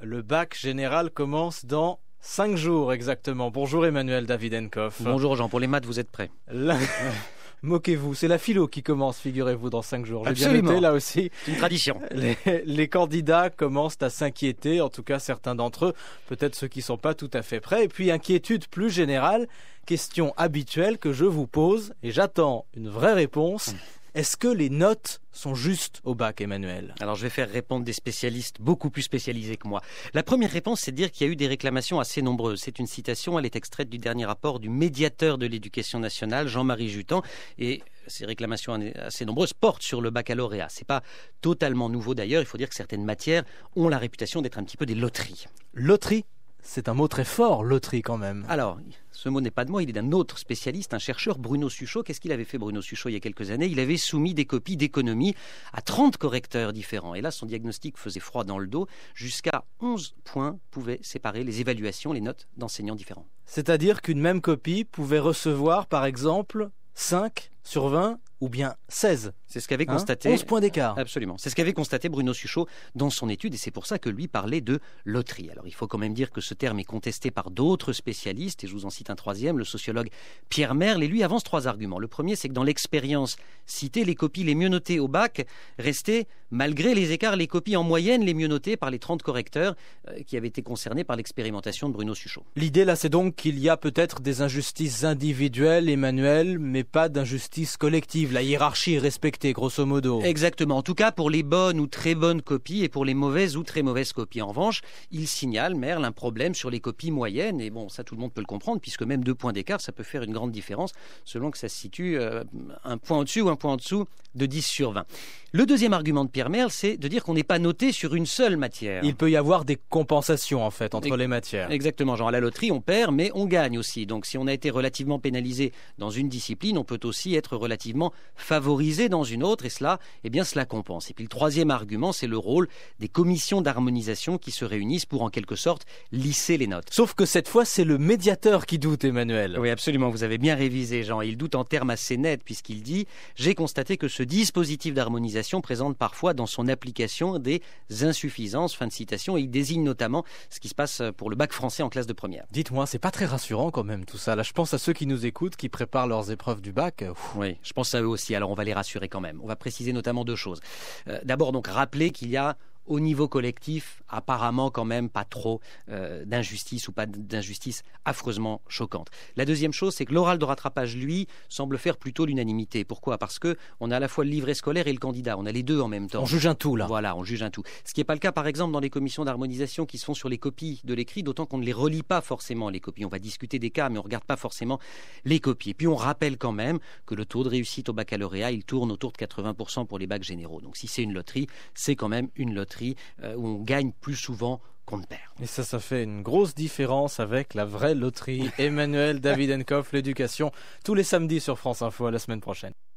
Le bac général commence dans 5 jours exactement. Bonjour Emmanuel Davidenkoff. Bonjour Jean, pour les maths vous êtes prêts? Moquez-vous, c'est la philo qui commence, figurez-vous, dans 5 jours. J'ai Absolument. bien noté là aussi. C'est une tradition. Les candidats commencent à s'inquiéter, en tout cas certains d'entre eux, peut-être ceux qui ne sont pas tout à fait prêts. Et puis inquiétude plus générale, question habituelle que je vous pose, et j'attends une vraie réponse. Est-ce que les notes sont justes au bac, Emmanuel? Alors je vais faire répondre des spécialistes beaucoup plus spécialisés que moi. La première réponse, c'est de dire qu'il y a eu des réclamations assez nombreuses. C'est une citation, elle est extraite du dernier rapport du médiateur de l'éducation nationale, Jean-Marie Jutan, et ces réclamations assez nombreuses portent sur le baccalauréat. C'est pas totalement nouveau d'ailleurs, il faut dire que certaines matières ont la réputation d'être un petit peu des loteries. Loterie? C'est un mot très fort, loterie quand même. Alors, ce mot n'est pas de moi, il est d'un autre spécialiste, un chercheur, Bruno Suchot. Qu'est-ce qu'il avait fait, Bruno Suchot, il y a quelques années? Il avait soumis des copies d'économie à 30 correcteurs différents. Et là, son diagnostic faisait froid dans le dos. Jusqu'à 11 points pouvaient séparer les évaluations, les notes d'enseignants différents. C'est-à-dire qu'une même copie pouvait recevoir, par exemple, 5 sur 20 ou bien 16. C'est ce qu'avait constaté... 11 points d'écart. Absolument. C'est ce qu'avait constaté Bruno Suchot dans son étude et c'est pour ça que lui parlait de loterie. Alors il faut quand même dire que ce terme est contesté par d'autres spécialistes et je vous en cite un troisième, le sociologue Pierre Merle, et lui avance 3 arguments. Le premier, c'est que dans l'expérience citée, les copies les mieux notées au bac restaient, malgré les écarts, les copies en moyenne les mieux notées par les 30 correcteurs qui avaient été concernés par l'expérimentation de Bruno Suchot. L'idée là, c'est donc qu'il y a peut-être des injustices individuelles, Emmanuel, mais pas d'injustice collective. La hiérarchie est respectée, grosso modo. Exactement. En tout cas, pour les bonnes ou très bonnes copies et pour les mauvaises ou très mauvaises copies. En revanche, il signale, Merle, un problème sur les copies moyennes. Et bon, ça, tout le monde peut le comprendre, puisque même 2 points d'écart, ça peut faire une grande différence, selon que ça se situe un point au-dessus ou un point en dessous de 10 sur 20. Le deuxième argument de Pierre Merle, c'est de dire qu'on n'est pas noté sur une seule matière. Il peut y avoir des compensations, en fait, entre les matières. Exactement. Genre, à la loterie, on perd, mais on gagne aussi. Donc, si on a été relativement pénalisé dans une discipline, on peut aussi être relativement favorisé dans une autre, et cela, cela compense. Et puis, le troisième argument, c'est le rôle des commissions d'harmonisation qui se réunissent pour, en quelque sorte, lisser les notes. Sauf que cette fois, c'est le médiateur qui doute, Emmanuel. Oui, absolument. Vous avez bien révisé, Jean. Il doute en termes assez nets, puisqu'il dit « J'ai constaté que ce dispositif d'harmonisation présente parfois dans son application des insuffisances », fin de citation, et il désigne notamment ce qui se passe pour le bac français en classe de première. Dites-moi, c'est pas très rassurant quand même tout ça. Là, je pense à ceux qui nous écoutent, qui préparent leurs épreuves du bac. Oui, je pense à eux aussi, alors on va les rassurer quand même. On va préciser notamment 2 choses. D'abord, donc, rappeler qu'il y a au niveau collectif, apparemment quand même pas trop d'injustice ou pas d'injustice affreusement choquante. La deuxième chose, c'est que l'oral de rattrapage, lui, semble faire plutôt l'unanimité. Pourquoi? Parce que on a à la fois le livret scolaire et le candidat. On a les deux en même temps. On juge un tout, là. Voilà, on juge un tout. Ce qui n'est pas le cas, par exemple, dans les commissions d'harmonisation qui se font sur les copies de l'écrit, d'autant qu'on ne les relit pas forcément, les copies. On va discuter des cas, mais on ne regarde pas forcément les copies. Et puis, on rappelle quand même que le taux de réussite au baccalauréat, il tourne autour de 80% pour les bacs généraux. Donc, si c'est une loterie, c'est quand même une loterie où on gagne plus souvent qu'on ne perd. Et ça fait une grosse différence avec la vraie loterie. Emmanuel Davidenkoff, l'éducation, tous les samedis sur France Info. À la semaine prochaine.